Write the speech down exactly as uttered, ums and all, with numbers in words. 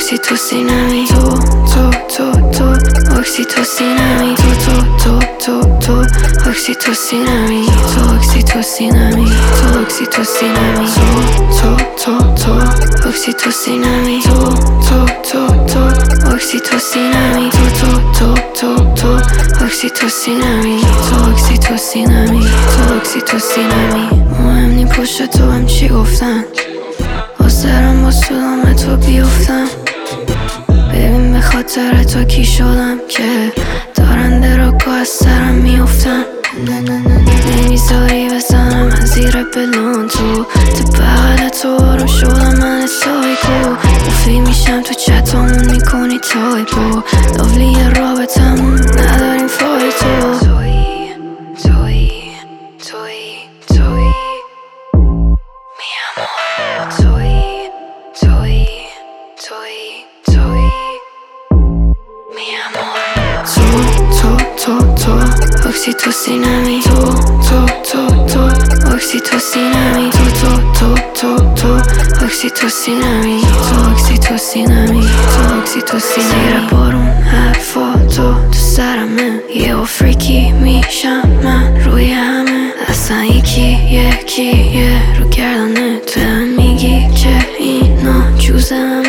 اکسیتوسینمی تو تو تو تو اکسیتوسینمی تو تو تو تو تو اکسیتوسینمی تو اکسیتوسینمی تو اکسیتوسینمی تو تو تو تو اکسیتوسینمی تو تو تو تو اکسیتوسینمی تو تو تو تو تو اکسیتوسینمی تو اکسیتوسینمی تو اکسیتوسینمی مهم نی پشت تو هم چی گفتن واسرم با سلام تو بیفتم ببین به خاطر تو کی شدم که دارن دراکو از سرم میفتم نمیذاری بزنم از زیر بلون تو تو بغل تو آروم شدم من سایکو گفتی میشم تو چتامون میکنی تایپو لاولی رابطمون نداریم فایتو توی توی توی توی میامور توی توی توی توی میامور تو تو تو تو اکسیتوسینمی تو تو تو تو اکسیتوسینمی تو تو تو تو تو اکسیتوسینمی تو اکسیتوسینمی تو اکسیتوسینمی زیر بارون حرفا تو تو سرمه یه و فریکی میشم من روی همه اصلا یکی یکی یه رو گردنه تو میگی که اینا جوزم